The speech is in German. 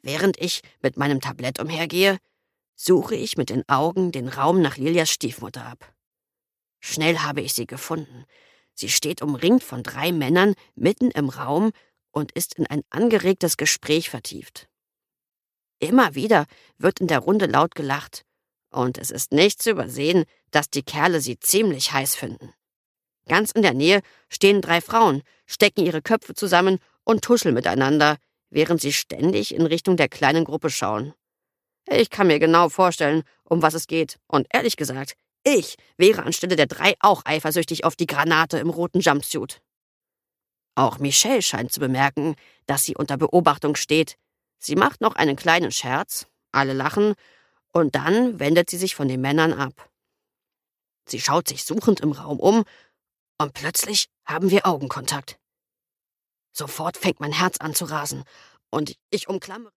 Während ich mit meinem Tablett umhergehe, suche ich mit den Augen den Raum nach Lilias Stiefmutter ab. Schnell habe ich sie gefunden. Sie steht umringt von 3 Männern mitten im Raum und ist in ein angeregtes Gespräch vertieft. Immer wieder wird in der Runde laut gelacht, und es ist nicht zu übersehen, dass die Kerle sie ziemlich heiß finden. Ganz in der Nähe stehen 3 Frauen, stecken ihre Köpfe zusammen und tuscheln miteinander, während sie ständig in Richtung der kleinen Gruppe schauen. Ich kann mir genau vorstellen, um was es geht, und ehrlich gesagt, ich wäre anstelle der 3 auch eifersüchtig auf die Granate im roten Jumpsuit. Auch Michelle scheint zu bemerken, dass sie unter Beobachtung steht. Sie macht noch einen kleinen Scherz, alle lachen, und dann wendet sie sich von den Männern ab. Sie schaut sich suchend im Raum um, und plötzlich haben wir Augenkontakt. Sofort fängt mein Herz an zu rasen, und ich umklammere